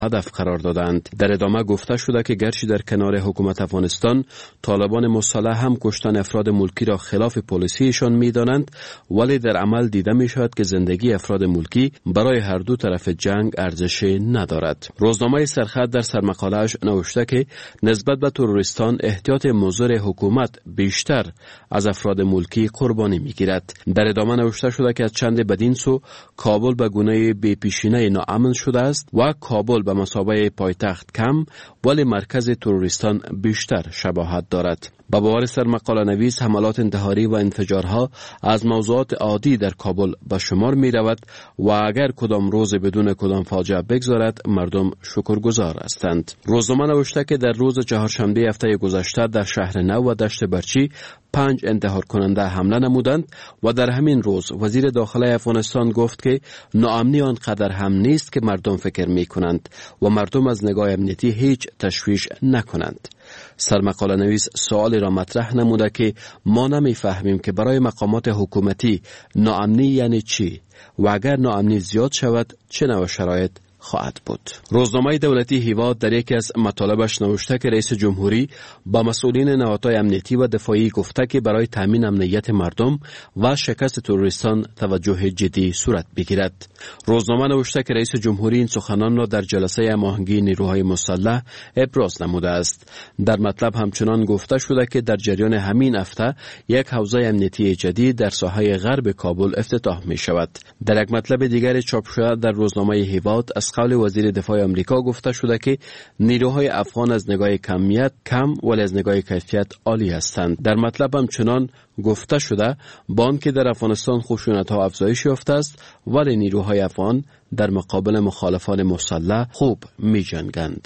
هدف قرار دادند. در ادامه گفته شده که گرچه در کنار حکومت افغانستان طالبان مسلح هم کشتن افراد ملکی را خلاف پالیسیشان می‌دانند، ولی در عمل دیده می‌شود که زندگی افراد ملکی برای هر دو طرف جنگ ارزش ندارد. روزنامه سرخط در سرمقاله‌اش نوشته که نسبت به تروریستان احتیاط مضر حکومت بیشتر از افراد ملکی قربانی می‌گیرد. در ادامه نوشته شده که از چند بدین سو کابل به گونه بی‌پیشینه ناامن شده است و کابل به مثابه پایتخت کم ولی مرکز تروریستان بیشتر شباهت دارد. با باور سرمقاله نویس حملات انتحاری و انفجارها از موضوعات عادی در کابل به شمار می رود و اگر کدام روز بدون کدام فاجعه بگذارد مردم شکرگزار هستند. روزنامه نوشته که در روز چهارشنبه هفته گذشته در شهر نو و دشت برچی 5 انتحار کننده حمله نمودند و در همین روز وزیر داخله افغانستان گفت که ناامنی آنقدر هم نیست که مردم فکر می کنند و مردم از نگاه امنیتی هیچ تشویش نکنند. سرمقاله نویس سوالی را مطرح نموده که ما نمیفهمیم که برای مقامات حکومتی ناامنی یعنی چی و اگر ناامنی زیاد شود چه نوع شرایط خواهد بود. روزنامه دولتی هیواد در یکی از مطالبش نوشته که رئیس جمهوری با مسئولین نهادهای امنیتی و دفاعی گفته که برای تامین امنیت مردم و شکست تروریستان توجه جدی صورت بگیرد. روزنامه نوشته که رئیس جمهوری این سخنان را در جلسه هماهنگی نیروهای مسلح ابراز نموده است. در مطلب همچنان گفته شده که در جریان همین هفته یک حوزه امنیتی جدید در ساحه غرب کابل افتتاح می شود. در یک مطلب دیگر چاپ شده در روزنامه هیواد از قول وزیر دفاع آمریکا گفته شده که نیروهای افغان از نگاه کمیت کم ولی از نگاه کیفیت عالی هستند. در مطلب همچنان گفته شده با آنکه در افغانستان خشونت‌ها افزایش یافته است ولی نیروهای افغان در مقابل مخالفان مسلح خوب می‌جنگند.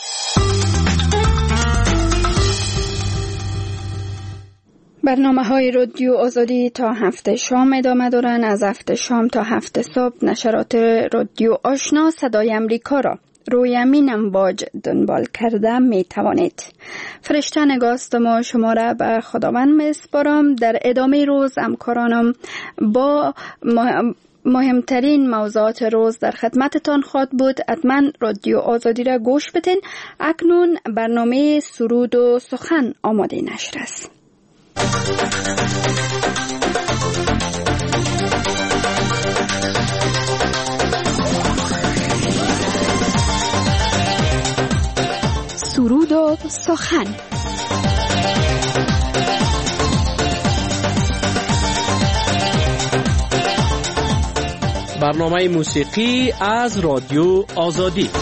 برنامه‌های رادیو آزادی تا 7 شام ادامه دارند. از 7 شام تا 7 صبح نشرات رادیو آشنا صدای امریکا را روی همین امواج دنبال کرده می توانید. فرشته نگاست ما شما را به خداوند می سپارم. در ادامه روز همکارانم با مهمترین موضوعات روز در خدمتتان خواهد بود. حتما رادیو آزادی را گوش بدین. اکنون برنامه سرود و سخن آماده نشر است. سرود و سخن. برنامه موسیقی از رادیو آزادی.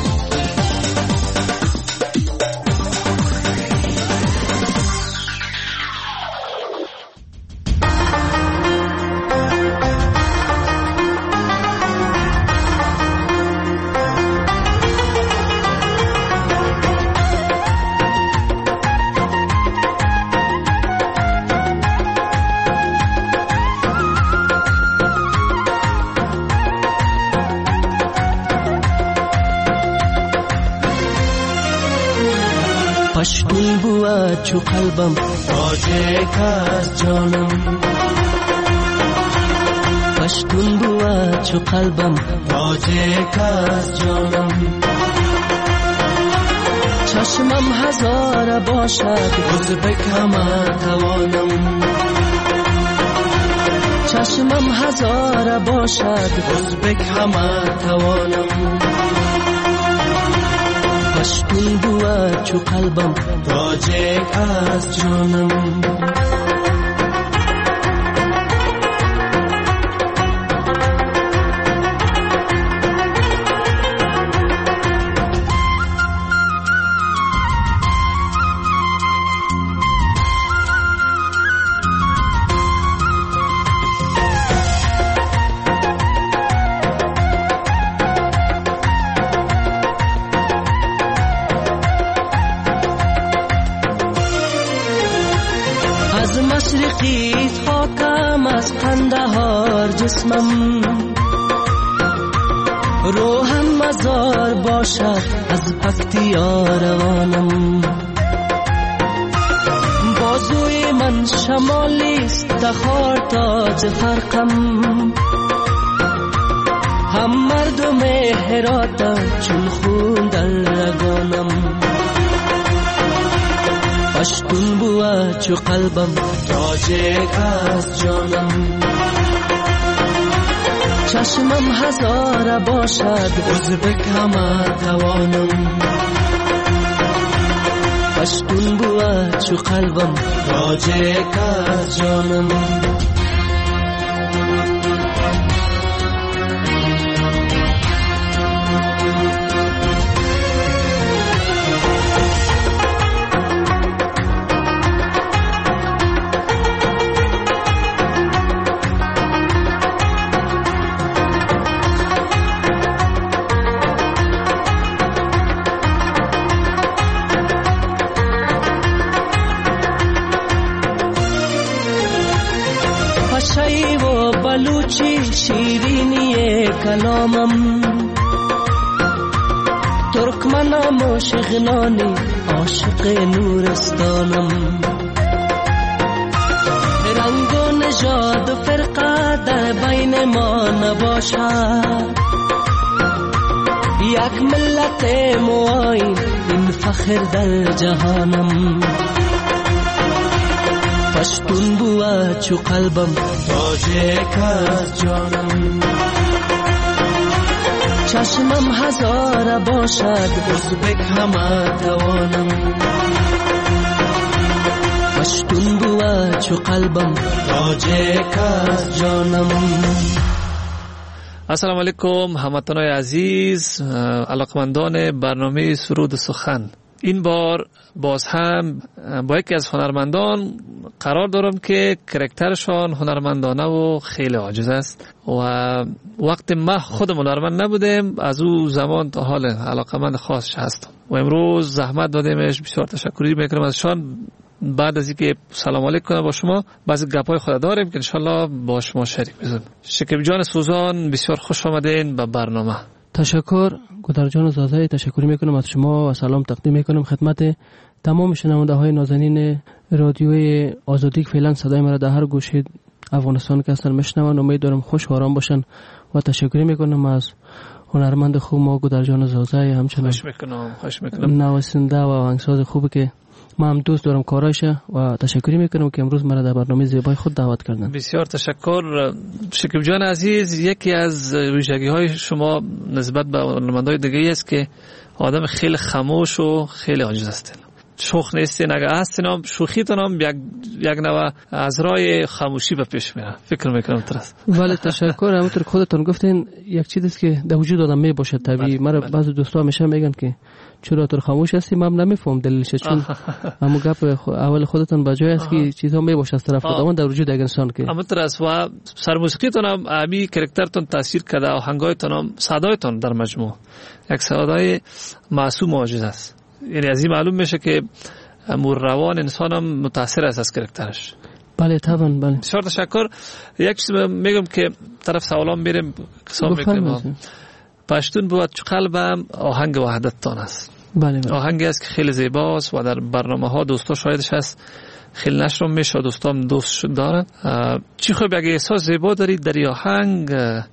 پشتون بود چو قلبم تاجک از جانم، پشتون بود چو قلبم تاجک از جانم. چشمم هزار باشد ازبک همه توانم، چشمم هزار باشد ازبک همه توانم. پشتون بود چو قلبم تاجک از جانم. مشرقیت خاکم از قندهار جسمم، روحم مزار باشد از پکتیا روانم. بازوی من شمالیست دخار تاج فرقم، هم مردم هرات چون خون در رگانم پشتون بوا چو قلبم تاجک از جانم چشمم هزار باشد ازبک همه توانم پشتون بوا چو قلبم تاجک از جانم بلوچی شیرینی کلامم ترکمنم و شغنانی عاشق نورستانم رنگ و نژاد و فرقه در بین ما نباشد یک ملت معین این فخر در جهانم پشتون بوا چو قلبم تاجک از جانم چشمم هزار باشد ازبک همه توانم پشتون بوا چو قلبم تاجک از جانم. السلام علیکم هموطنان عزیز، علاقمندان برنامه سرود سخن. این بار باز هم با یکی از هنرمندان قرار دارم که کرکترشان هنرمندانه و خیلی عاجز است و وقت ما خودم هنرمند نبودم از او زمان تا حال علاقمند خاصش هستم و امروز زحمت دادیمش. بسیار تشکری میکنم ازشان. بعد از اینکه سلام علیکم کنم با شما بعضی گپای خود داریم که انشالله با شما شریک بزنم. شکیب جان سوزان بسیار خوش آمدین به برنامه. تشکر گودر جان زازای، تشکر میکنم از شما و سلام تقدیم میکنم خدمت تمام شنونده های نازنین رادیوی آزادی که فعلا صدای مرا در هر گوشه افغانستان که هستن میشنون. امید دارم خوش و آرام باشن و تشکر میکنم از هنرمند خوب ما گودر جان زازای، همچنین خوش میکنم نوازنده و آهنگساز خوبی که ما هم دوست دارم کارایشه و تشکر میکنم که امروز مرا در برنامه زیبای خود دعوت کردن. بسیار تشکر شکیب جان عزیز. یکی از ویژگی های شما نسبت به هنرمندای دیگه است که آدم خیلی خاموش و خیلی عاجز هستین. شوخ نیستین، اگه هستین هم شوخیتون هم یک نوع از راه خاموشی به پیش میره. فکر میکنم درست. بله تشکر. همونطور خودتون گفتین یک چیزی که در وجود آدم میباشه طبیعی. مرا بعضی دوستا همیشه میگن که چرا تو خاموش هستی؟ من نمیفهم دلیلش، چون همون گپ اول خودتون بجای است که چیزا میباشه از طرف خودمون در وجود یک انسان که همونطور است. و سرموسیقیتون هم امی کرکترتون تاثیر کرده، آهنگایتون هم صدایتون در مجموع یک صدای معصوم و عاجز است. یعنی از این معلوم میشه که روان انسان هم متاثر است از کرکترش. بله طبعا. بله بسیار تشکر. یک چیز میگم که طرف سوالام میریم حساب میکنیم. پشتون بود چو قلبم آهنگ وحدتتان است. بله. آهنگی است که خیلی زیباست و در برنامه ها دوستا شاهدش هست، خیلی نشر میشه، دوستام دوست دارن. چی خوب اگه احساس زیبا دارید در آهنگ،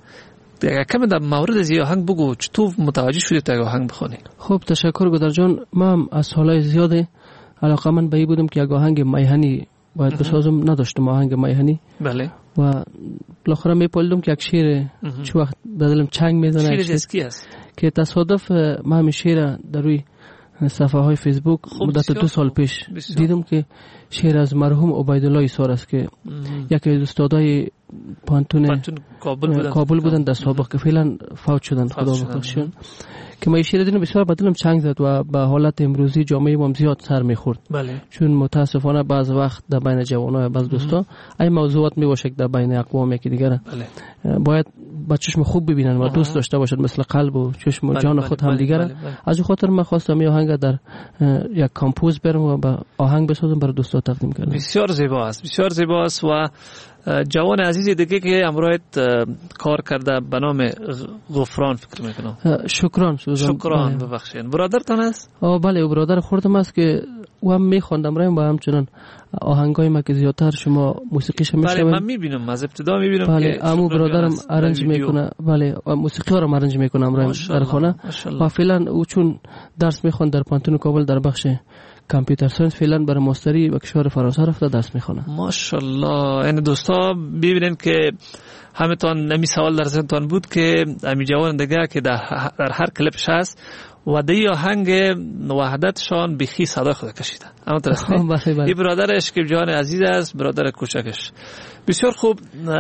کمی در مورد از آهنگ بگو، چطور متوجه شدید تا آهنگ بخونی؟ خب تشکر گودر جان. من از سالهای زیاده علاقمند به این بودم که یک آهنگ میهنی باید بسازم. نداشتم آهنگ میهنی. بله. و بالاخره میپالدم که یک شعر چه وقت بدلم چنگ میزنه. شعر از کی است؟ که تصادف من همین شعر در روی صفحه های فیسبوک مدت 2 سال پیش دیدم که شعر از مرحوم عبیدالله ایسار است که یکی از استادای پانتون کابل بودن در سابق که فعلا فوت شدن، خدا بخششون. که ما شعر دیدم بسیار بدلم چنگ زد و به حالت امروزی جامعه ما زیاد سر میخورد. بله. چون متاسفانه بعض وقت در بین جوانای بعض دوستا این موضوعات میباشه که در بین اقوام یکی دیگه باید با چشم خوب ببینن و دوست داشته باشن، مثل قلب و چشم و جان خود هم دیگه. از این خاطر من خواستم این آهنگ در یک کامپوز برم و با آهنگ بسازم برای دوستا تقدیم کنم. بسیار زیبا است، بسیار زیبا است. و جوان عزیز دیگه که امروز کار کرده به نام غفران فکر میکنم. شکران ببخشید. برادرتان است؟ بله برادر خودم است که و میخوندم رایم با همچنان آهنگای ما که زیادتر شما موسیقیش میشنوید. بله من میبینم از ابتدا میبینم بله، که عمو برادرم ارنج میکنه. بله موسیقی رو ارنج میکنم رایم در خانه و فعلا او چون درس میخوند در پانتون کابل در بخش کامپیوتر ساینس، فعلا برای ماستری به کشور فرانسه رفته درس میخونه. ماشاءالله. این دوستا ببینید که همتون نمی سوال در ذهنتون بود که امی جوان دیگه که در هر کلیپش هست و دی آهنگ وحدتشان بخی صدا خود کشیدن. اما درسته این برادرش که جان عزیز است، برادر کوچکش. بسیار خوب.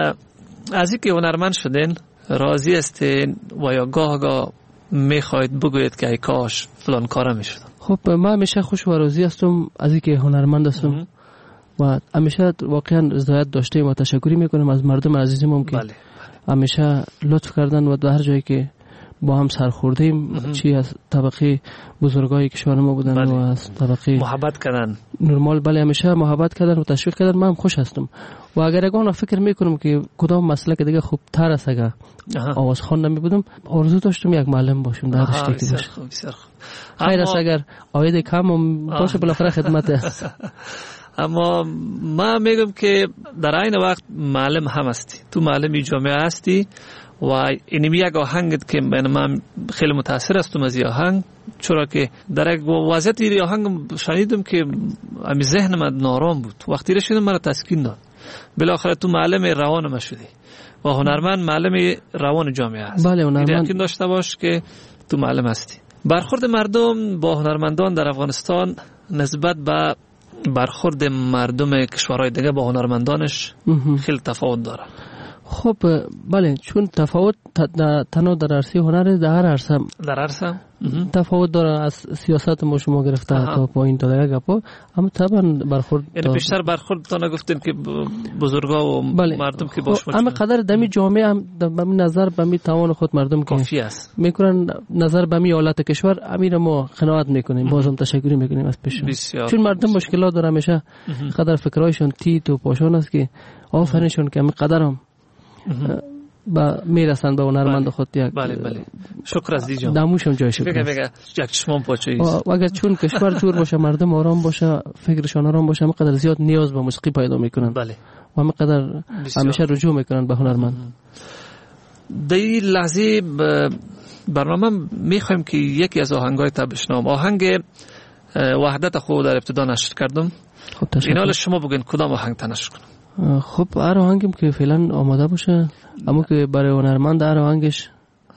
از اینکه هنرمند شدین راضی هستین و یا گاه میخواید بگویید که ای کاش فلان کارا میشدم؟ خب من همیشه خوش و راضی هستم از اینکه هنرمند هستم و همیشه واقعا رضایت داشتیم و تشکری میکنم از مردم عزیزم که بله. همیشه لطف کردن و در هر جایی که با هم سر خوردیم چی از طبقه بزرگای کشور ما بودن و از طبقه محبت کردن نرمال. بله همیشه محبت کردن و تشویق کردن. من هم خوش هستم و اگر اگه فکر میکنم که کدام مسئله که دیگه خوب تر است اگر آواز خواندن میبودم آرزو داشتم یک معلم باشم در رشته که باشم. خیر است اگر آید کم باشه بالاخره خدمت است. اما ما میگم که در این وقت معلم هم هستی، تو معلمی جامعه هستی و اینمی یک آهنگ که من خیلی متاثر هستم از این آهنگ، چرا که در یک وضعیت این آهنگ شنیدم که امی ذهن من نارام بود، وقتی رسیدم مرا تسکین داد. بالاخره تو معلم روان ما شدی و هنرمند معلم روان جامعه هست. بله هنرمند یقین داشته باش که تو معلم هستی. برخورد مردم با هنرمندان در افغانستان نسبت به برخورد مردم کشورهای دیگه با هنرمندانش خیلی تفاوت داره. خب بله چون تفاوت تنها در عرصه هنر در هر عرصه تفاوت داره، از سیاست ما شما گرفته تا پایین تا دیگه گپا، اما طبعا برخورد یعنی بیشتر برخورد تا نگفتین که بزرگا و مردم که باش اما قدر دمی جامعه هم به نظر به می توان خود مردم که کافی است میکنن نظر به می حالت کشور امیر ما قناعت میکنیم. بازم تشکر میکنیم از پیش چون مردم مشکلات داره، همیشه قدر فکرایشون تیت و پاشون است که آفرینشون که قدرم با میرسن به هنرمند خود یک بله شکر از دیجان دموشم جای شکر بگه یک چشمام پاچه و اگر چون کشور جور باشه مردم آرام باشه فکرشان آرام باشه همقدر زیاد نیاز به موسیقی پیدا میکنن. بله و همقدر همیشه رجوع میکنن به هنرمند. در این لحظه برنامه میخوایم که یکی از آهنگای تا بشنوم. آهنگ وحدت خود در ابتدا نشر کردم. خب تشکر. اینال شما بگین کدام آهنگ تا نشر کنم؟ خب هر آهنگیم که فعلا آماده باشه، اما که برای هنرمند هر آهنگش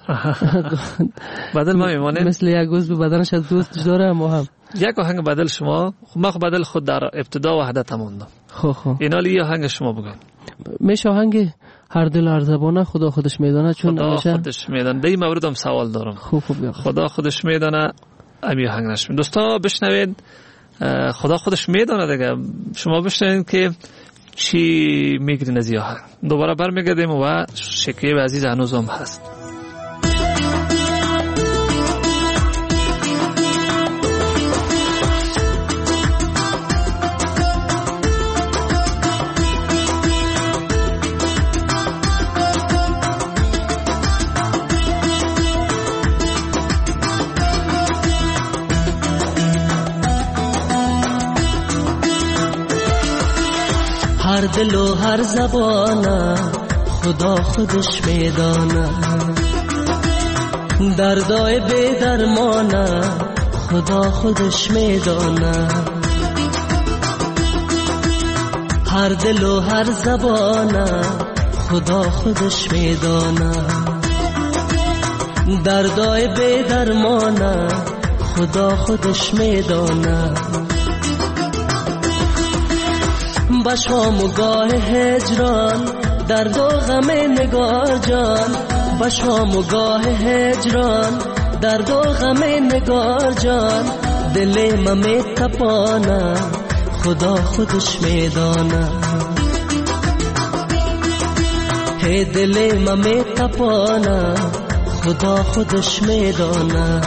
بدل ما میمونه مثل یک عضو بدنش از دوست داره. ما هم یک آهنگ بدل شما. خب من بدل خود در ابتدا وحدت موندم. خب اینال این آهنگ شما بگین. میشه آهنگ هر دل هر زبانه خدا خودش میدانه، چون خدا خودش میدانه. در این مورد هم سوال دارم. خوب خدا خودش میدانه امی آهنگ نشون. دوستا بشنوید خدا خودش میدانه دیگه. شما بشنوید که چی میگرین از این آهنگ. دوباره برمیگردیم و شکیب عزیز هنوز هم هست. هر دل و هر زبانه خدا خودش میدانه، دردای بی درمانه خدا خودش میدانه. هر دل و هر زبانه خدا خودش میدانه، دردای بی درمانه خدا خودش میدانه. با شام و گاه هجران درد و غم نگار جان، با شام و گاه هجران درد و غم نگار جان، دل من میتپانه خدا خودش میدانه. هی دل من میتپانه خدا خودش میدانه.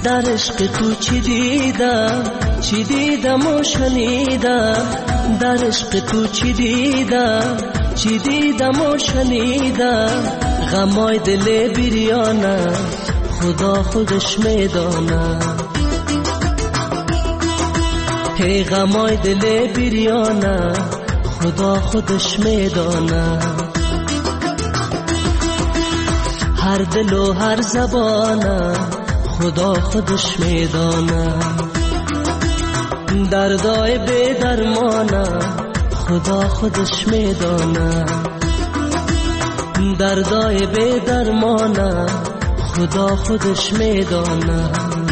در عشق تو چی دیدم و شنیدم، در عشق تو چی دیدم و شنیدم. غمای دل بریانه خدا خودش میدانه، هی غمای دل بریانه خدا خودش میدانه. هر دل و هر زبانه خدا خودش میدانه، دردای بی درمانه خدا خودش میدانه، دردای بی درمانه خدا خودش میدانه.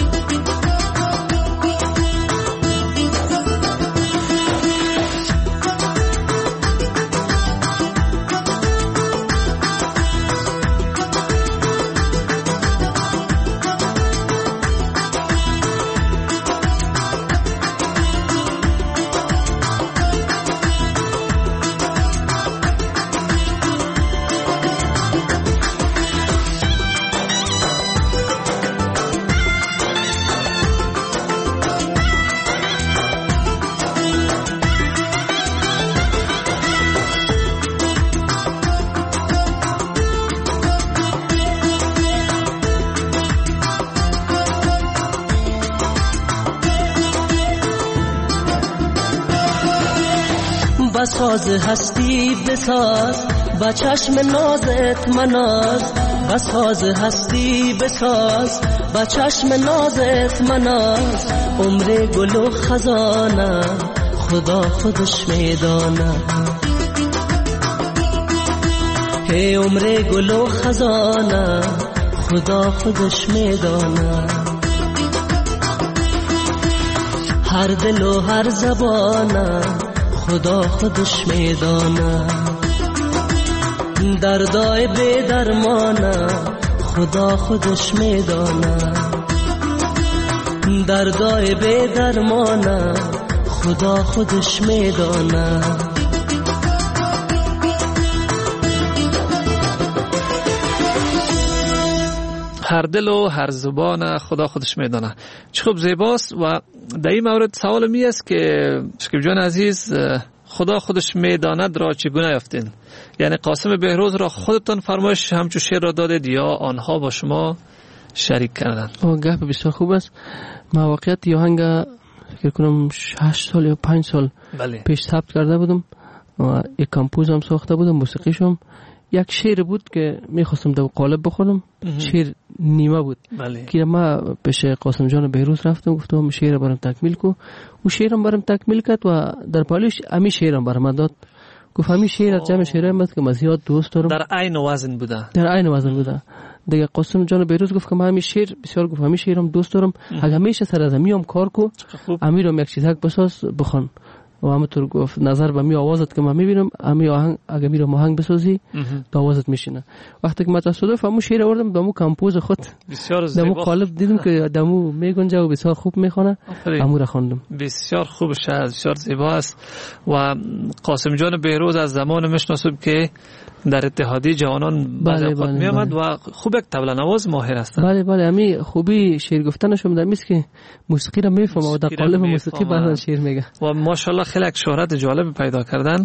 بساز هستی بساز با چشم نازت مناز، بساز هستی بساز با چشم نازت مناز. عمر گل و خزانه خدا خودش میدانه، هی عمر گل و خزانه خدا خودش میدانه. هر دل و هر زبانه خدا خودش میدانه، دردای بی درمانه خدا خودش میدانه، دردای بی درمانه خدا خودش میدانه. هر دل و هر زبان خدا خودش میدانه. چه خوب زیباست. و در این مورد سوال می است که شکیب جان عزیز، خدا خودش میداند را چگونه یافتین؟ یعنی قاسم بهروز را خودتان فرمایش همچون شعر را دادید یا آنها با شما شریک کردند؟ گپ بسیار خوب است. من واقعیت یه آهنگ فکر کنم 8 سال یا 5 سال پیش ثبت کرده بودم و یک کمپوز هم ساخته بودم، موسیقیشم. یک شعر بود که میخواستم در قالب بخورم، شعر نیمه بود که ما پیش قاسم جان بهروز رفتم، گفتم شعر برام تکمیل کو. او شعرم برام تکمیل کرد و در پالیش امی شعرم برام داد. گفت همین شعر از جمع شعرام است که من زیاد دوست دارم. در عین وزن بوده. در عین وزن بوده. دیگه قاسم جان بهروز گفت که من همین شعر بسیار گفت همین شعرم دوست دارم، اگه همیشه سر از امیام کار کو، امیرم یک چیزک بساز بخوان. و همونطور گفت نظر به می آوازت که من میبینم امی آهنگ اگه میرم آهنگ بسازی تا آوازت میشینه. وقتی که من تصادف همون شعر آوردم دمو کمپوز خود دمو قالب دیدم که دمو میگنجه و بسیار خوب میخونه، همو را خواندم. بسیار خوب شعر، بسیار زیبا است. و قاسم جان بهروز از زمان میشناسم که در اتحادیه جوانان بعضی وقت میامد و خوب یک طبل نواز ماهر هستند. بله بله، امی خوبی شعر گفتنشون در میست که موسیقی را میفهمه و در قالب موسیقی بعضا شعر میگه و ماشاءالله خیلی یک شهرت جالب پیدا کردن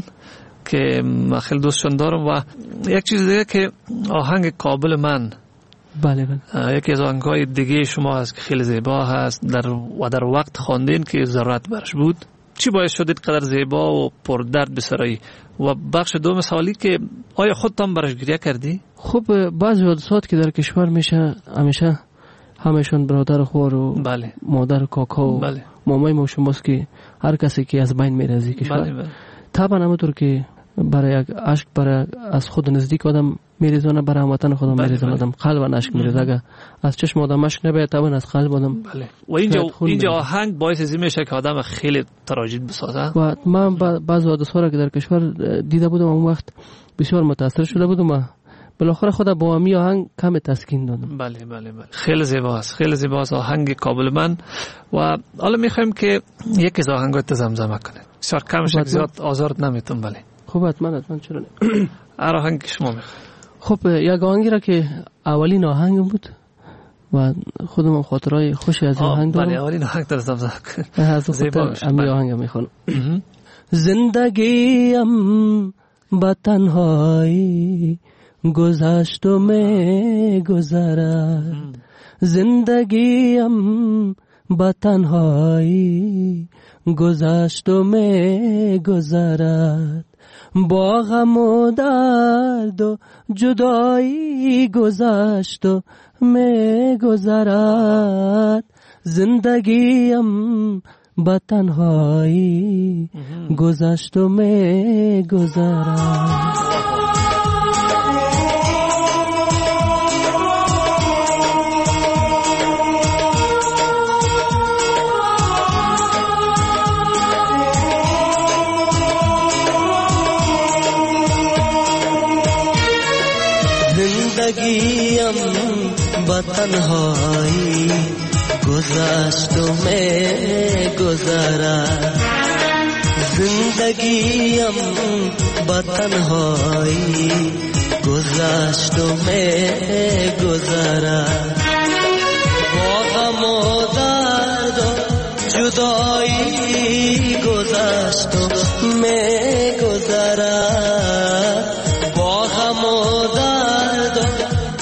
که من خیلی دوستشون دارم. و یک چیز دیگه که آهنگ قابل من، بله بله، یکی از آهنگ‌های دیگه شما هست که خیلی زیبا هست در وقت خواندین که ضرورت برش بود. چی باعث شدید قدر زیبا و پردرد بسرایی؟ و بخش دوم سوالی که آیا خودتان برش گریه کردی؟ خب بعضی حادثات که در کشور میشه همیشه همشون برادر خوار و بله. مادر و کاکا و بله. مامای ما شماست که هر کسی که از بین میره از کشور. بله بله. طبعا همونطور که برای یک عشق برای از خود نزدیک آدم میریزونه، برای هموطن خودم میریزونه آدم قلب عشق میریزه. اگه از چشم آدم عشق نباید طبعا از قلب آدم. بله. و اینجا آهنگ باعث از این میشه که آدم خیلی تراژید بسازه. و من بعضی حادثه‌ها را که در کشور دیده بودم اون وقت بسیار متاثر شده بودم و بالاخره خود با امی آهنگ کم تسکین دادم. بله بله بله، خیلی زیباست، خیلی زیباست آهنگ قابل من. و حالا میخوایم که یکی از آهنگات زمزمه کنه. بسیار کمش زیاد آزارت نمیتون. بله خب حتما چرا نه. هر آهنگ شما میخواید. خب یک آهنگی را که اولین آهنگ بود و خودم خاطرهای خوشی از این آهنگ دارم. بله این آهنگ در زمزم از خاطر امی آهنگ میخوانم. زندگیم با تنهایی گذشت و می گذرد، زندگیم با تنهایی گذشت و می گذرد، با غم و درد و جدایی گذشت و می گذرد، زندگیم با تنهایی گذشت و می گذرد. زندگیم با تنهایی گذشت و می گذرد، زندگیم با تنهایی گذشت و می گذرد، با غم و درد و جدایی گذشت و می گذرد، با غم و درد و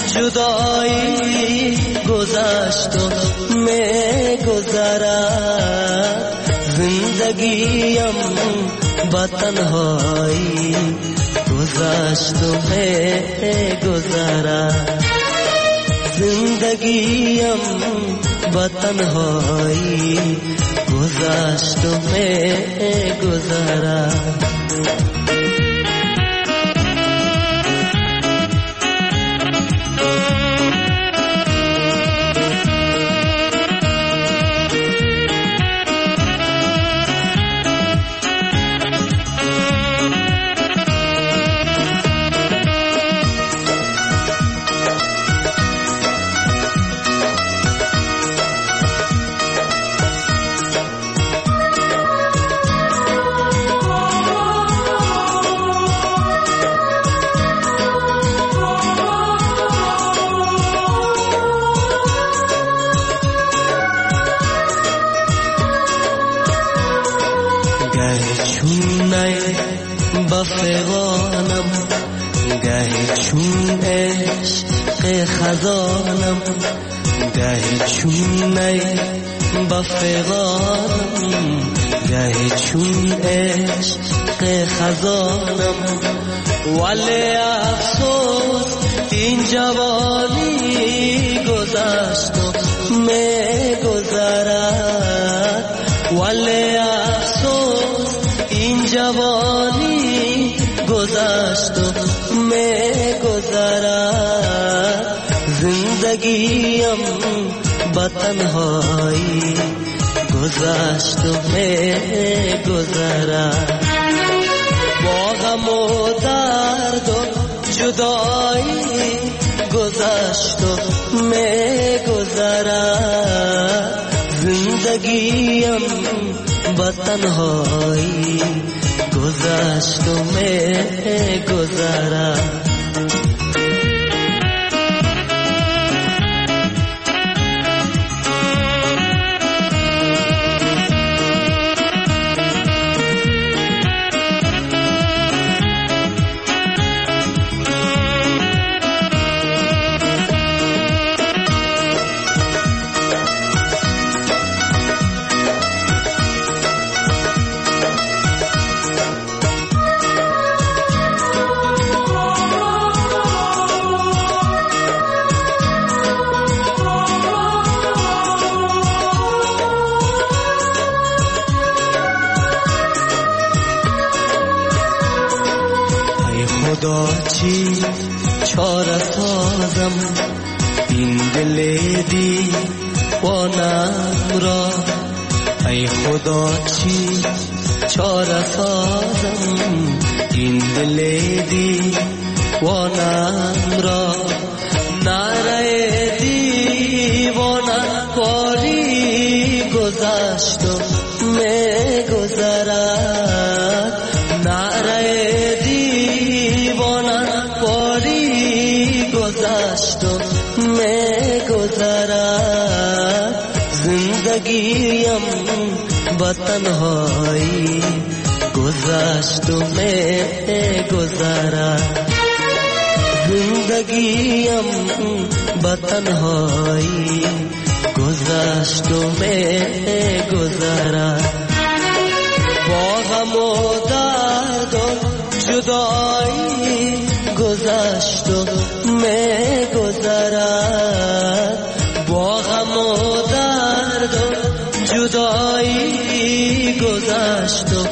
جدایی گذشت و می گذرد، زندگیم با تنهایی گذشت و می گذرد، زندگیم با تنهایی گذشت و می گذرد. بفغانم گهی چون عشق خزانم، گهی چون نی بفغانم گهی چون عشق خزانم، ولی افسوس این جوانی گذشت و می گذرد، ولی افسوس این جوانی گذشت و می گذرد، زندگیم با تنهایی گذشت و می گذرد، با غم و درد و جدایی گذشت و می گذرد، زندگیم با تنهایی گذشت و می گذرد. خدا چی چاره سازم این دل دیوانم را، ای خدا چی چاره سازم این دل دیوانم را، نره دیوانم باری گذشت و می گذرد، نره گذشت و می گذرد، زندگیم با تنهایی گذشت و می‌گذرد زندگیم با تنهایی گذشت و می‌گذرد با غم و درد و جدایی گذشت و می‌گذرد با غم و درد و جدایی گذشت و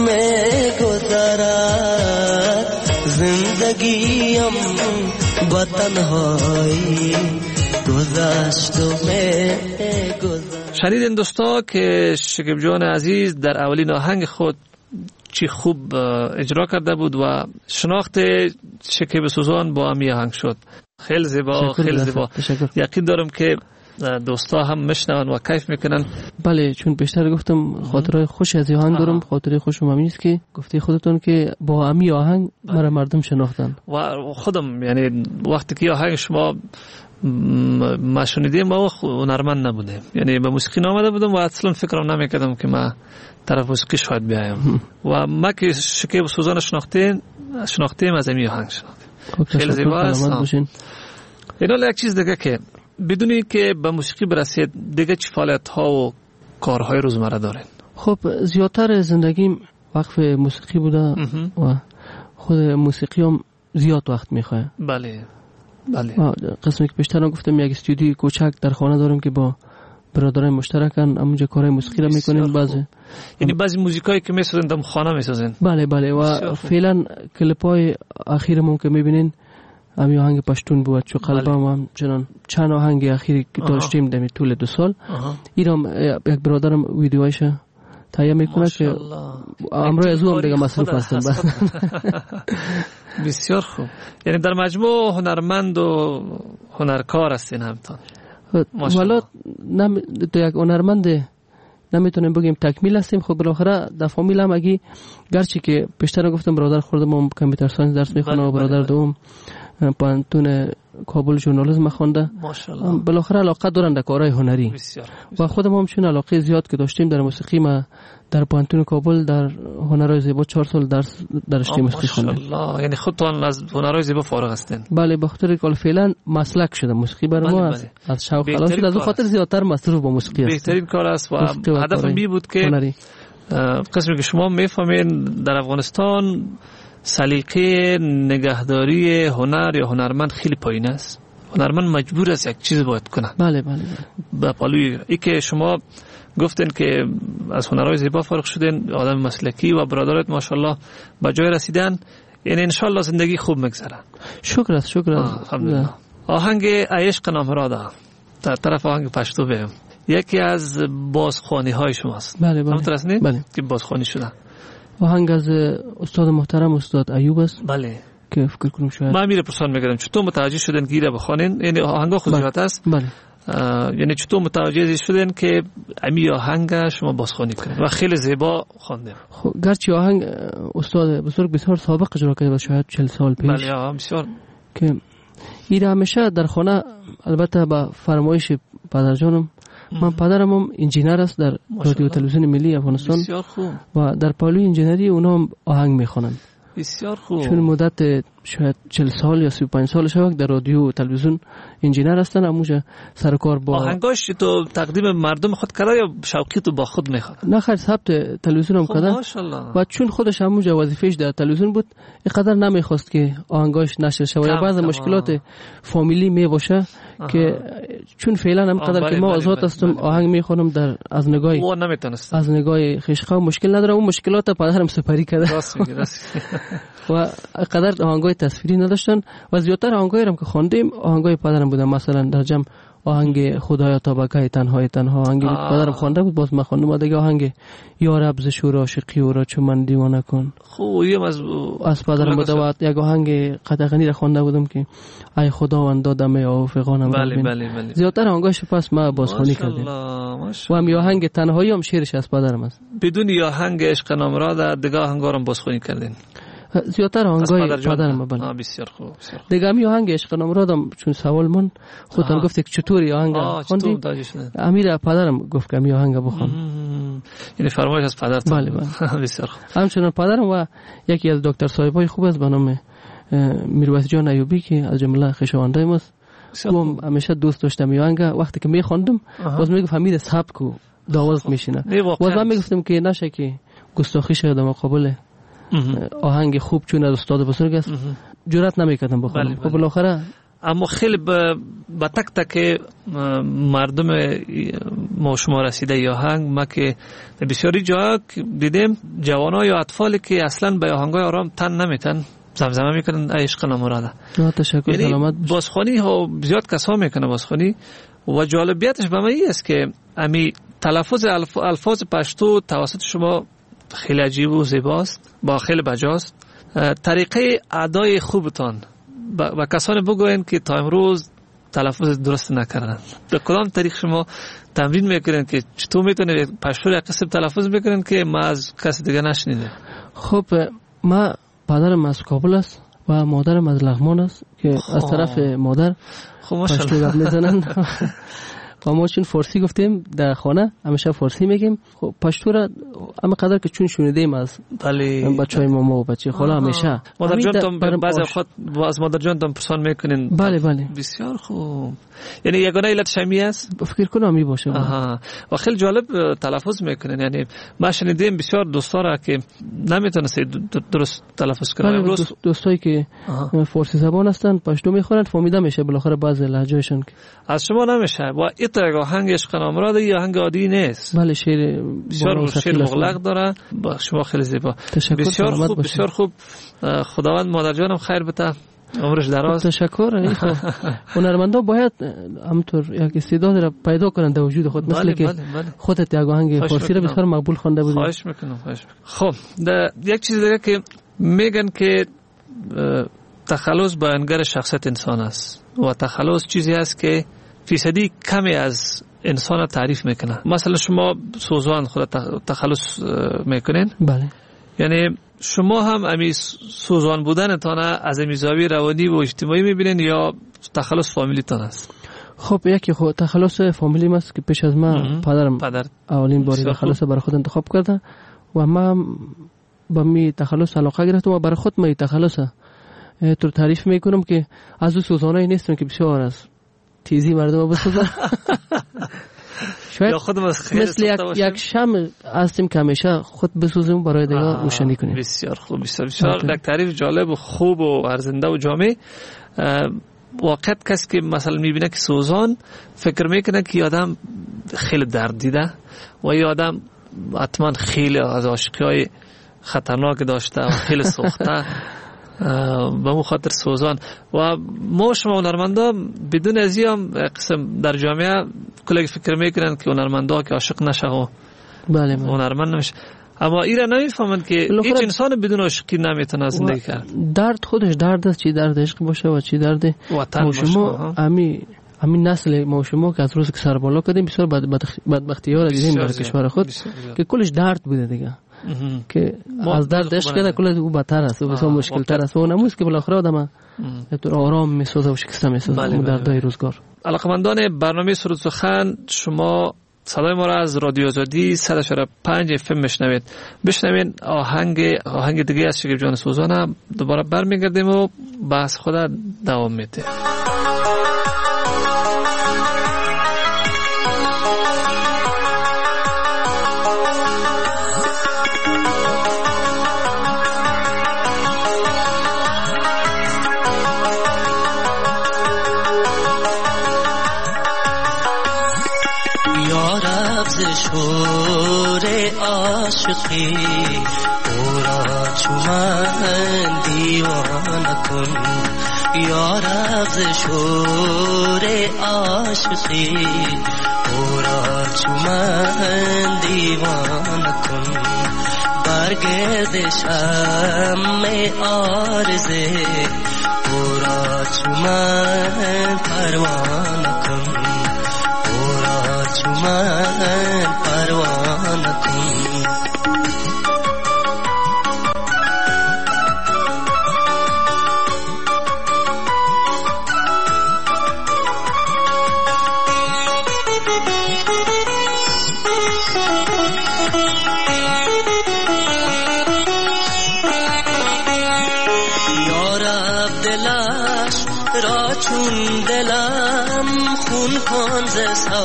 می‌گذرد زندگیم با تنهایی گذشت و می‌گذرد. شنیدین دوستا که شکیب جان عزیز در اولین آهنگ خود چی خوب اجرا کرده بود و شناخت شکیب سوزان با همی آهنگ شد. خیلی زیبا، خیلی زیبا. یقین دارم که دوستا هم میشنون و کیف میکنن. بله، چون بیشتر گفتم خاطرهای خوش از آهنگ دارم. خاطره خوشم همین است که گفته خودتون که با همی آهنگ مرا مردم شناختن و خودم یعنی وقتی که آهنگ شما ما شنیدیم ما هنرمند نبودیم، یعنی به موسیقی نامده بودم و اصلا فکرم نمیکردم که ما طرف موسیقی شاید بیایم و ما که شکیب سوزان شناختیم از این آهنگ شناختیم. خیلی زیبا است. اینا یک چیز دیگه که بدونی که به موسیقی برسید دیگه چه فعالیت ها و کارهای روزمره دارین؟ خب زیادتر زندگیم وقف موسیقی بوده و خود موسیقی هم زیاد وقت میخواه. بله بله. قسمی که بیشتر گفتم یک استودیوی کوچک در خانه دارم که با برادرای مشترکن اونجا کارهای موسیقی را میکنیم. یعنی بعضی موزیکایی که میسازن در خانه میسازن. بله بله. و فعلا کلیپای اخیرمون که میبینین همین آهنگ پشتون بود چو قلبم هم چنان چند آهنگ اخیری که داشتیم در طول 2 سال اینم یک برادرم ویدیوهایش تهیه میکنه که امروز از اون دیگه مصروف هستم. بسیار خوب. یعنی در مجموع هنرمند و هنرکار هستین همتون. والا یک هنرمند نمیتونیم بگیم تکمیل هستیم. خب بالاخره در فامیل هم اگه گرچه که بیشتر گفتم برادر خودم هم کامپیوتر ساینس درس میخونه و برادر دوم پانتون کابل ژورنالیسم خوانده. ماشاءالله. بالاخره علاقه دارن در کارهای هنری. بسیار. و خودم هم چون علاقه زیاد که داشتیم در موسیقی، ما در پانتون کابل در هنرهای زیبا 4 سال درس داشتیم موسیقی خوندیم. ماشاءالله. یعنی خودتون از هنرهای زیبا فارغ هستین؟ بله، به خاطر که فعلا مسلک شده موسیقی برای ما. از شوق خلاص شده، از اون خاطر زیادتر مصروف با موسیقی هستیم. بهترین کار است و هدفم این بود که قسمی که شما میفهمین در افغانستان سلیقه نگهداری هنر یا هنرمند خیلی پایین است. هنرمند مجبور است یک چیز باید کنه. بله بله. به پالوی ای که شما گفتن که از هنرهای زیبا فارغ شدین، آدم مسلکی و برادرت ماشاءالله به جای رسیدن، یعنی انشالله زندگی خوب میگذره. شکر است. الحمدلله. آهنگ عشق نامراده در طرف آهنگ پشتو بیم یکی از بازخوانی های شماست. بله بله. همونطور است نه؟ بله. که بازخوانی شده. آهنگ از استاد محترم استاد ایوب است. بله. که فکر کنم شاید من میره پرسان میگردم چطور متوجه شدن گیره بخوانین؟ یعنی آهنگا خود زیاد است. بله. یعنی چطور متوجه شدن که امی آهنگ شما بازخوانی کنید و خیلی زیبا خواندین؟ خب گرچه آهنگ استاد بزرگ بسیار سابق اجرا کرده، شاید 40 سال پیش. بله بسیار. که این همیشه در خانه، البته با فرمایش پدرجانم، من پدرم هم انجینر است در رادیو تلویزیون ملی افغانستان. بسیار خوب. و در پالوی انجینری اونا هم آهنگ میخوانند. بسیار خوب. چون مدت شاید 40 سال یا 35 سال شوک در رادیو و تلویزیون انجینر هستن. اموجه سرکار با آهنگاش تو تقدیم مردم خود کرده یا شوقی تو با خود میخواد؟ نه خیر، ثبت تلویزیون هم کرده. ماشاءالله. و چون خودش اموجه وظیفهش در تلویزیون بود، اینقدر نمیخواست که آهنگاش نشر شه. یا بعض مشکلات فامیلی می باشه که چون فعلا همقدر که ما آزاد هستم آهنگ میخوانم در از نگاه او نمیتونست از نگاه خشخه مشکل نداره. اون مشکلات پدرم سپری کرده. راست میگی. و قدر آهنگای تصویری نداشتن و زیادتر آهنگایی هم که خواندیم آهنگای پدرم بودن. مثلا در جمع آهنگ خدایا تا بقای تنهای تنها آهنگی پدرم خوانده بود، باز من خواندم. دیگه آهنگ یا رب ز شور عاشقی او را چو من دیوانه کن، خوب یه از پدرم بود. و یک آهنگ قطعی را خوانده بودم که ای خداوند دادم اوفقانم. بله. زیادتر آهنگاش پس ما بازخوانی کردیم. و هم آهنگ تنهایی هم شعرش از پدرم است. بدون آهنگ عشق نامراده دیگه آهنگا رو بازخوانی کردین؟ زیادتر آهنگای پدرم. بله بسیار خوب. دیگه می آهنگ عشق نامرادم چون سوال من خودتان گفت که چطوری آهنگ خوندی؟ امیر پدرم گفت که می آهنگ بخوان. یعنی فرمایش از پدرتان. بله بله. بسیار خوب. همچنان پدرم و یکی از دکتر صاحبای خوب است به نام میرویس جان ایوبی که از جمله خویشاوندای ماست. و همیشه دوست داشتم می آهنگ وقتی که می خواندم باز میگفت حمید سبک و داوز میشینه. باز من میگفتم که نشه که گستاخی شد در مقابل آهنگ خوب چون از استاد بزرگ است جرأت نمیکردم بخونم. خب بالاخره اما خیلی با تک تک مردم ما شما رسیده یا آهنگ ما که بسیاری جا دیدیم جوانان یا اطفالی که اصلا به آهنگای آرام تن نمیتن زمزمه میکنن عشق نامراده. تشکر. سلامت. بازخوانی ها زیاد کسا میکنه بازخوانی و جالبیتش به من این است که امی تلفظ الفاظ پشتو توسط شما خیلی عجیب و زیباست، با خیلی بجاست. طریقه ادای خوبتان و کسانی بگوین که تا امروز تلفظ درست نکردن، در کدام طریق شما تمرین میکنین که چطور میتونید پشتو را قسم تلفظ بکنین که ما از کسی دیگه نشنیده؟ خب ما پدرم از کابل است و مادرم از لغمان است که از طرف مادر پشتو گپ میزنن و ما چون فارسی گفتیم در خانه همیشه فارسی میگیم. خب پشتو را اما قدر که چون شنیدیم از بچهای ماما و بچه خاله همیشه مادر جان تم بعضی وقت از مادر جان تم پرسان میکنین. بله بله بسیار خوب. یعنی یگانه علت شمی است فکر کنم می باشه. و خیلی جالب تلفظ میکنین. یعنی ما شنیدیم بسیار دوستا را که نمیتونست درست تلفظ کنن. بله دوستایی که فارسی زبان هستن پشتو میخورن فهمیده میشه بالاخره بعضی لهجهشون که از شما نمیشه. و این آهنگ عشق نامراد یا آهنگ عادی نیست. بله شعر مغلق داره. با شما خیلی زیبا. بسیار خوب بسیار خوب. خداوند مادر جانم خیر بده، عمرش دراز. تشکر. هنرمندا باید همونطور یک استعداد را پیدا کنند در وجود خود. مثل که خودت یک آهنگ فارسی را بسیار مقبول خوانده بودی. خواهش میکنم. خب یک چیز دیگه که میگن که تخلص بیانگر شخصیت انسان است و تخلص چیزی است که فیصدی کمی از انسان تعریف میکنه. مثلا شما سوزوان خود تخلص میکنین. بله. یعنی شما هم امی سوزوان بودنتان از امی زاویه روانی و اجتماعی میبینین یا تخلص فامیلیتان است؟ خب یکی خود تخلص فامیلیم است که پیش از ما پدرم اولین باری تخلص برای خود انتخاب کرده و ما با می تخلص علاقه گرفتم و برای خود می تخلص تو تعریف میکنم که از او سوزانایی نیستم که بسیار است تیزی مردم بسازن. شاید مثل یک شمع هستیم که همیشه خود بسوزیم برای دیگه روشنی کنیم. بسیار خوب. بسیار یک تعریف جالب و خوب و ارزنده و جامع. واقعا کسی که مثلا میبینه که سوزان فکر میکنه که آدم خیلی درد دیده و یه آدم حتما خیلی از عاشقی‌های خطرناک داشته و خیلی سوخته به اون خاطر سوزان. و ما شما هنرمندا بدون از این قسم در جامعه کلی فکر میکنن که هنرمندا که عاشق نشه و بله هنرمند نمیشه، اما ایران نمیفهمن که هیچ انسان بدون عشقی نمیتونه زندگی کرد. درد خودش درد است، چی درد عشق باشه و چی درد ما شما همین نسل ما شما که از روز که سر بالا کردیم بسیار بدبختی ها را دیدیم در کشور خود که کلش درد بوده دیگه که از درد عشق کرده کل او بدتر است و بسیار مشکل تر است و نموز که بالاخره آدم آرام میسازه و شکسته میسازه اون دردهای روزگار. علاقمندان برنامه سرود سخن، شما صدای ما را از رادیو آزادی 100.5 FM میشنوید. بشنوین آهنگ دیگه از شکیب جان سوزان. دوباره برمیگردیم و بحث خود دوام میده. شور عاشقی او را چو من دیوانه کن، یا رب ز شور عاشقی او را چو من دیوانه کن، برگرد شمع آرزه او را چو من پروانه کن، او را چو من پروانه کن. دلش را چون دلم خون کن ز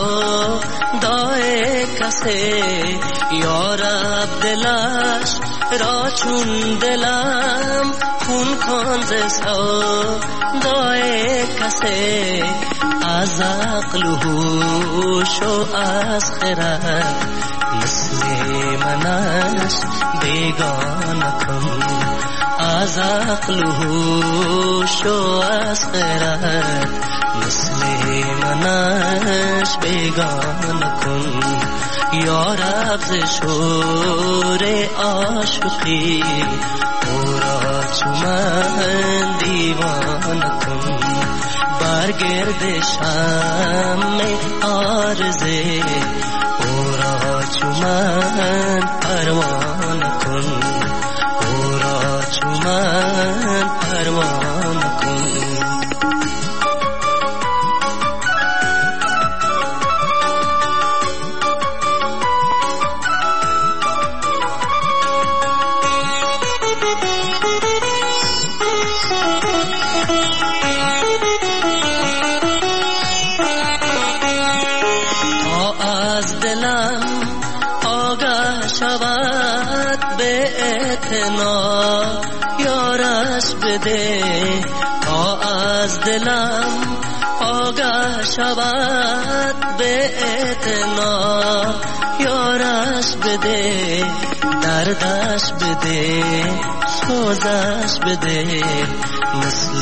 سودای کسی یارب دلش را چون دلم خون کن ز سودای کسی از عقل و هوش و از خرد مثل منش بیگانه کن از عقل و هوش و از خرد مثل منش بیگانه کن یارب ز شور عاشقی او را چو من دیوانه کن برگرد شمع عارضه او را چو من پروانه کن او را چو من پروانه کن یارش بده تا از دلم آگاه شود به اعتنا یارش بده دردش بده سوزش بده مثل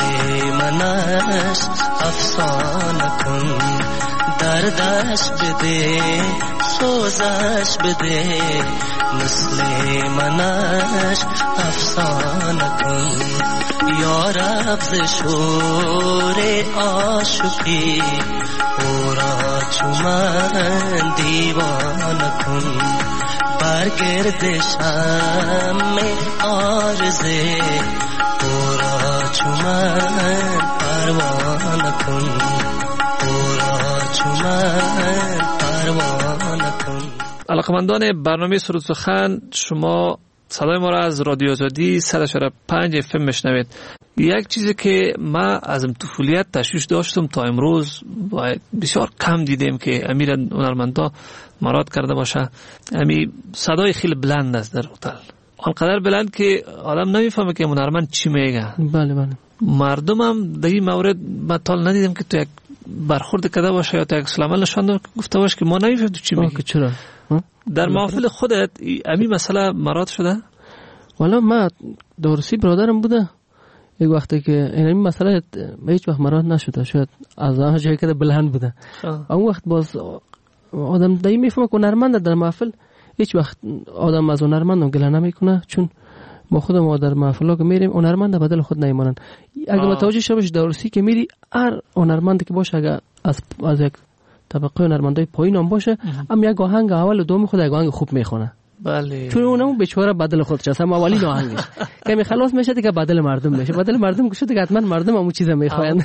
منش افسانه کن دردش بده سوزش بده مثل منش افسانه کن یارب ز شور عاشقی او را چو من دیوانه کن برگرد شمع عارضه او را چو من پروانه کن او را چو من پروانه کن. علاقمندان برنامه سرود سخن، شما صدای ما را از رادیو آزادی 100.5 FM میشنوید. یک چیزی که ما از طفولیت تشویش داشتم تا امروز بسیار کم دیدیم که امیر هنرمندا مراد کرده باشه، امی صدای خیلی بلند است در هتل، آنقدر بلند که آدم نمیفهمه که هنرمند چی میگه. بله بله. مردم هم در این مورد من تا ندیدم که تو یک برخورد کرده باشه یا تو یک سلام نشان گفته باشه که ما نمیفهمیم تو چی میگی. چرا؟ در محافل خودت امی مسئله مراد شده؟ والا ما دورسی برادرم بوده یک وقتی که این مسئله هیچ وقت مراد نشده، شاید از آن جایی که بلند بوده. اون وقت باز آدم دایی میفهمه که هنرمند در محفل هیچ وقت آدم از هنرمند گله نمیکنه، چون ما خودمون در محفلا که میریم هنرمند بدل خود نمیمونن. اگه متوجه شوش دورسی که میری هر هنرمندی که باشه اگه از یک طبقه هنرمندای پایین هم باشه هم یک آهنگ اول و دوم خود یک آهنگ خوب میخونه. بله. چون اونم بیچاره بدل خودش است، هم اولین آهنگش که خلاص میشه دیگه بدل مردم میشه، بدل مردم که شد دیگه حتما مردم همون چیزا میخواین.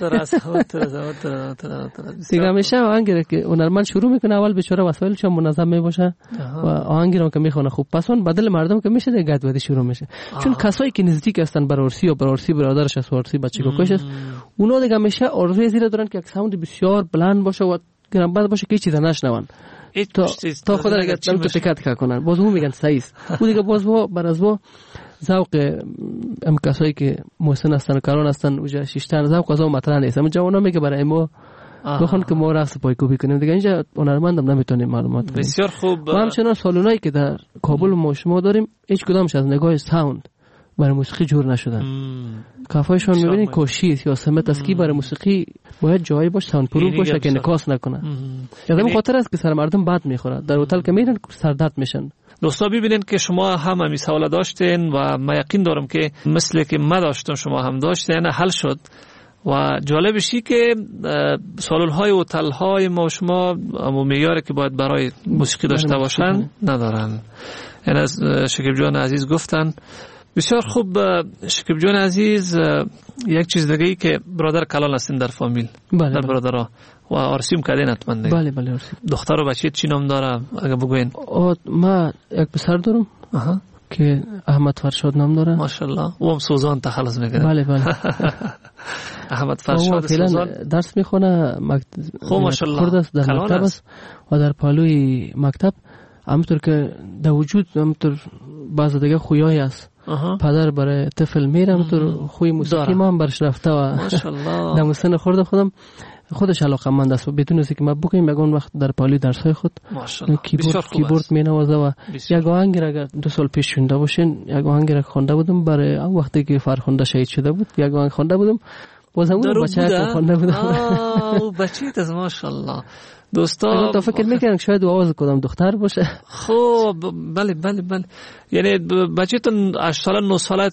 دیگه میشه آهنگی که هنرمند شروع میکنه اول بیچاره وسایلش منظم میباشه و آهنگی رو که میخونه خوب، پس اون بدل مردم که میشه دیگه گدودی شروع میشه. چون کسایی که نزدیک هستن بر ارسی و بر ارسی برادرش است و ارسی بچگیش است، اونا دیگه میشه آرزوی زیر دارن که یک ساوند بسیار بلند باشه و گرانبار باشه که هیچ چیزا نشنون تا خود را گفتم تو تکات کنن، باز اون میگن صحیح است. دیگه باز بر از ذوق ام کسایی که محسن هستن کارون هستن وجا شیشتن ذوق از اون مطرح نیست. اما جوانا میگه برای ما بخون که ما رقص پایکوبی کنیم دیگه اینجا هنرمندم نمیتونیم معلومات بدیم. بسیار خوب. ما همچنان سالونایی که در کابل ما شما داریم هیچ کدامش از نگاه ساوند برای موسیقی جور نشدن. کافایشون میبینید کوشی یا سمت اسکی برای موسیقی باید جایی باشه ساوند پروف باشه که انعکاس نکنه. یادم خاطر است که سر مردم بد میخوره، در هتل که میرن سردرد میشن. دوستا ببینید که شما هم همین سوال داشتین و من یقین دارم که مثل که ما داشتم شما هم داشتین حل شد. و جالبشی که سالن‌های و هتل‌های ما شما همون معیاری که باید برای موسیقی داشته باشن ندارن. یعنی از شکیب جان عزیز گفتن. بسیار خوب شکیب جان عزیز، یک چیز دیگه ای که برادر کلان هستین در فامیل. بله در برادرها و آرسیم کردین حتما دیگه. بله بله آرسیم. دختر و بچه چی نام داره اگه بگوین؟ ما یک پسر دارم. که احمد فرشاد نام داره. ماشاءالله. او هم سوزان تخلص میکنه. بله بله. احمد فرشاد سوزان درس میخونه، خوب ماشاءالله خرد است، در مکتب است و در پالوی مکتب همونطور که در وجود همونطور بعض دیگه خویای است. پدر برای طفل میره همونطور خوی موسیقی ما هم برش رفته و ماشاءالله در مسن خورده خودش علاقه‌مند است و بدون اینکه ما بگیم یگان وقت در پالی درس‌های خود کیبورد می‌نوازه و یک آهنگ را اگر 2 سال پیش شونده باشین، یک آهنگ را خوانده بودم برای اون وقتی که فرخنده شهید شده بود، یک آهنگ خوانده بودم باز همون بچه خوانده بودم. بچه‌ت از ماشاءالله دوستا تو فکر میکنم شاید آواز کدام دختر باشه. خب بله بله بله، یعنی بچه‌تون 8 ساله 9 ساله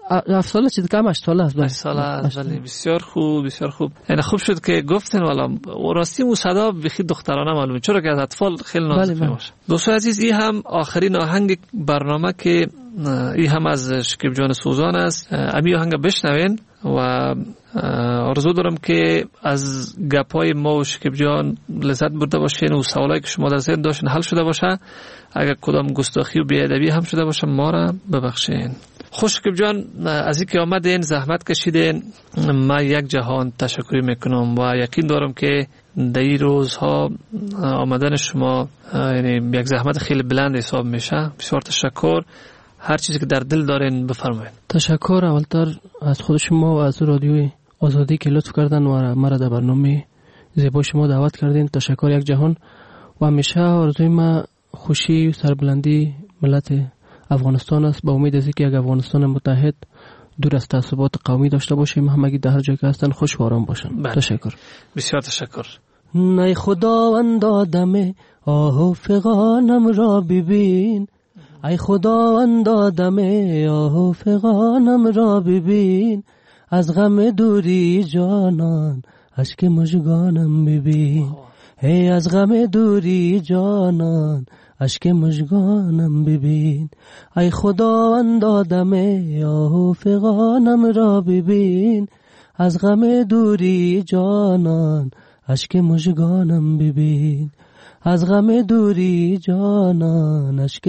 7 ساله چیز کم 8 ساله است. 8 ساله است. بله بسیار خوب بسیار خوب. یعنی خوب شد که گفتین والا راستی اون صدا بخی دخترانه معلومه، چرا که از اطفال خیلی نازک میشه. دوستان عزیز این هم آخرین آهنگ برنامه که این هم از شکیب جان سوزان است. امی آهنگ بشنوین و آرزو دارم که از گپای ما و شکیب جان لذت برده باشین و سوالایی که شما در ذهن داشتین حل شده باشه. اگر کدام گستاخی و بی‌ادبی هم شده باشه ما را ببخشین. خوش شکیب جان، از اینکه آمدین زحمت کشیدین من یک جهان تشکر میکنم و یقین دارم که در این روزها آمدن شما یعنی یک زحمت خیلی بلند حساب میشه. بسیار تشکر. هر چیزی که در دل دارین بفرمایید. تشکر اولتر از خود شما و از رادیوی آزادی که لطف کردن و مرا در برنامه زیبا شما دعوت کردین. تشکر یک جهان. و همیشه آرزوی ما خوشی و سربلندی ملت افغانستان است، با امید از اینکه یک افغانستان متحد دور از تعصبات قومی داشته باشیم، همگی در هر جا که هستن خوش و آرام باشن. تشکر. بسیار تشکر. ای خداوند آدم آه و فغانم را ببین، ای خداوند آدم آه و فغانم را ببین، از غم دوری جانان اشک مژگانم ببین، ای از غم دوری جانان اشک مژگانم ببین، ای خداوند آدم آه و فغانم را ببین، از غم دوری جانان اشک مژگانم ببین، از غم دوری جانان اشک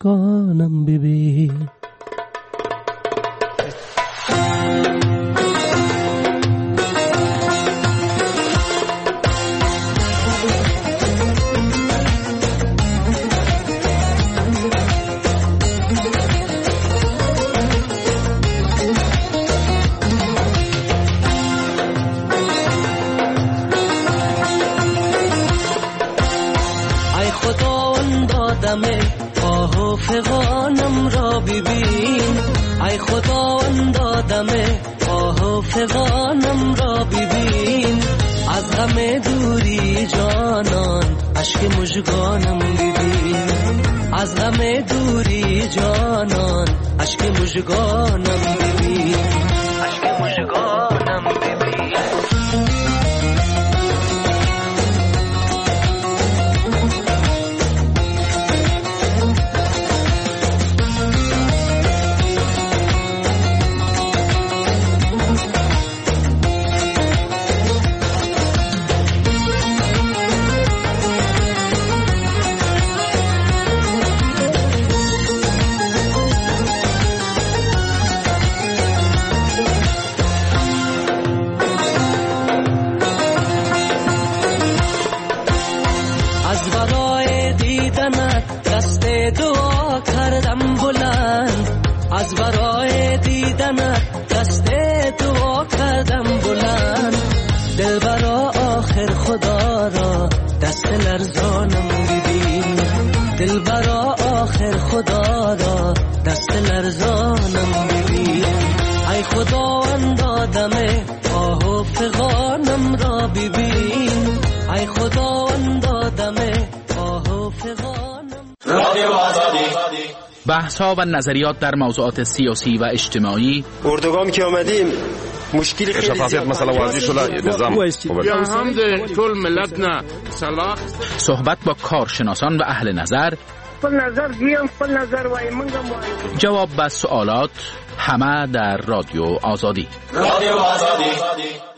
مژگانم ببین. آه و فغانم را ببین، ای خداوند آدم آه و فغانم را ببین، از غم دوری جانان اشک مژگانم ببین، از غم دوری جانان اشک مژگانم ببین، اشک مژگانم ببین. از برای دیدنت دست دعا کردم بلند، دل برا آخر خدا را دست لرزانم ببین، دل برا آخر خدا را دست لرزانم ببین، ای خداوند آدم آه و فغانم را ببین، ای خداوند آدم آه و فغانم. رادیو آزادی، بحث‌ها و نظریات در موضوعات سیاسی و اجتماعی. اردوگام که آمدیم مشکل خیلی زیاد مثلا واضح شده نظام یا هم ده طول ملت نه صلاح. صحبت با کارشناسان و اهل نظر. خپل نظر دیم، خپل نظر وای منگم وای. جواب به سوالات همه در رادیو آزادی. رادیو آزادی.